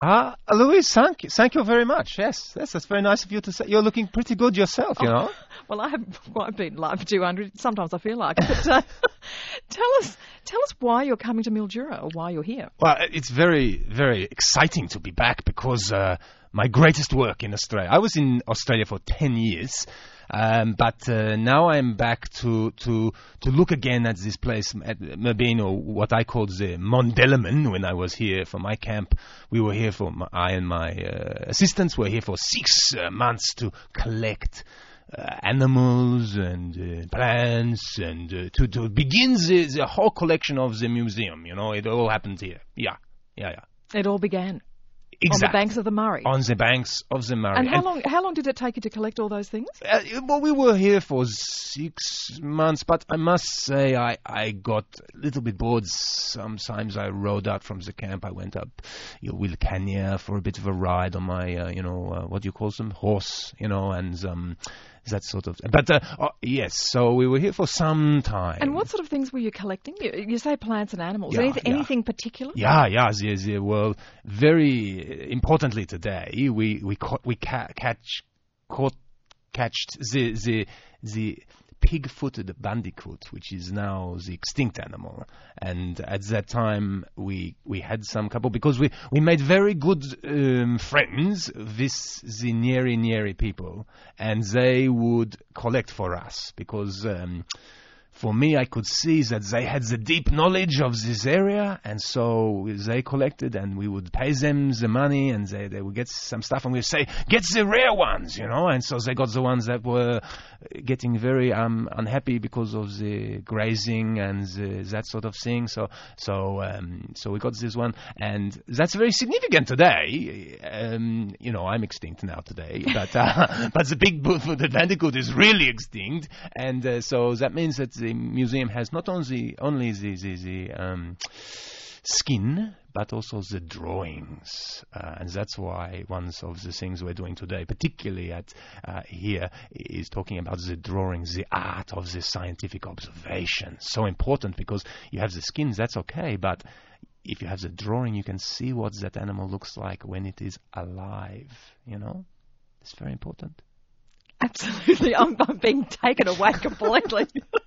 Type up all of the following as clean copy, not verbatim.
Louise, thank you very much. Yes, that's very nice of you to say. You're looking pretty good yourself, you know. Well, I haven't quite been live for 200. Sometimes I feel like it. But tell us why you're coming to Mildura or why you're here. Well, it's very, very exciting to be back because my greatest work in Australia. I was in Australia for 10 years, but now I'm back to look again at this place at Merbino, what I called the Mondelemen. When I was here for my camp, we were here I and my assistants were here for 6 months to collect animals and plants and to begin the whole collection of the museum. You know, it all happened here. Yeah. It all began. Exactly. On the banks of the Murray. On the banks of the Murray. And how long did it take you to collect all those things? Well, we were here for 6 months, but I must say I got a little bit bored. Sometimes I rode out from the camp. I went up Wilcannia for a bit of a ride on my, what do you call them? Horse, and that sort of thing. But yes, so we were here for some time. And what sort of things were you collecting? You say plants and animals. Anything particular? Yeah. Well, very importantly today, we catched the pig-footed bandicoot, which is now the extinct animal. And at that time, we had some couple, because we made very good friends with the Nyeri people, and they would collect for us, because for me, I could see that they had the deep knowledge of this area, and so they collected, and we would pay them the money, and they would get some stuff, and we'd say, get the rare ones, and so they got the ones that were getting very unhappy because of the grazing and that sort of thing. So we got this one, and that's very significant today. I'm extinct now today, but the big the bandicoot is really extinct, and so that means that the museum has not only the skin, but also the drawings, and that's why one of the things we're doing today, particularly at here, is talking about the drawings, the art of the scientific observation. So important, because you have the skins, that's okay, but if you have the drawing, you can see what that animal looks like when it is alive. It's very important. Absolutely, I'm being taken away completely.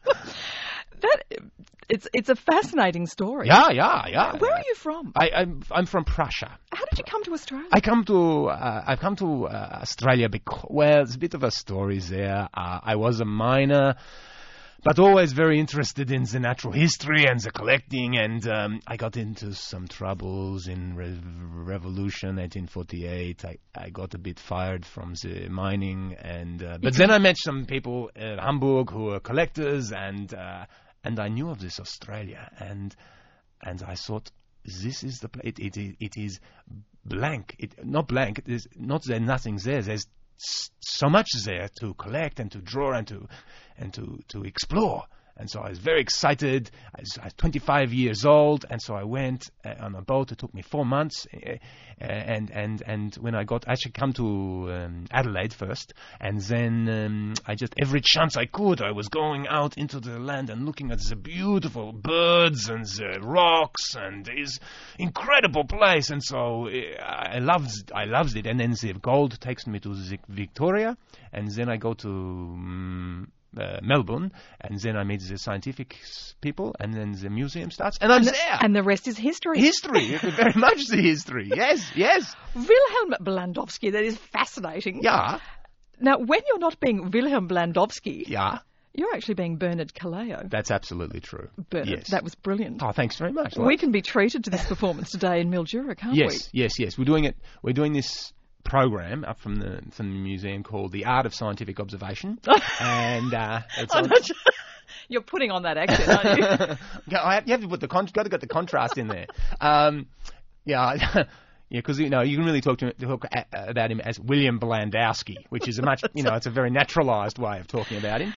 It's a fascinating story. Yeah. Where are you from? I'm from Prussia. How did you come to Australia? I've come to Australia because, well, there's a bit of a story there. I was a miner, but always very interested in the natural history and the collecting, and I got into some troubles in Revolution 1848. I got a bit fired from the mining, but then I met some people at Hamburg who were collectors, and I knew of this Australia, and I thought, this is the place. It is blank. Not blank. There's not that nothing's there. There's so much there to collect and to draw and to explore. And so I was very excited. I was 25 years old, and so I went on a boat. It took me 4 months, and when I actually come to Adelaide first, and then I just, every chance I could, I was going out into the land and looking at the beautiful birds and the rocks and this incredible place. And so I loved it. And then the gold takes me to Victoria, and then I go to Melbourne, and then I meet the scientific people, and then the museum starts, and I'm there. And the rest is history. History, very much the history. Yes. Wilhelm Blandowski, that is fascinating. Yeah. Now, when you're not being Wilhelm Blandowski, yeah, you're actually being Bernard Caleo. That's absolutely true. Bernard, yes. That was brilliant. Oh, thanks very much. We can be treated to this performance today in Mildura, can't we? Yes. We're doing it. We're doing this program up from the museum called The Art of Scientific Observation, and it's You're putting on that accent, aren't you? You have to put got to get the contrast in there. Because you can really talk about him as William Blandowski, which is a much it's a very naturalised way of talking about him.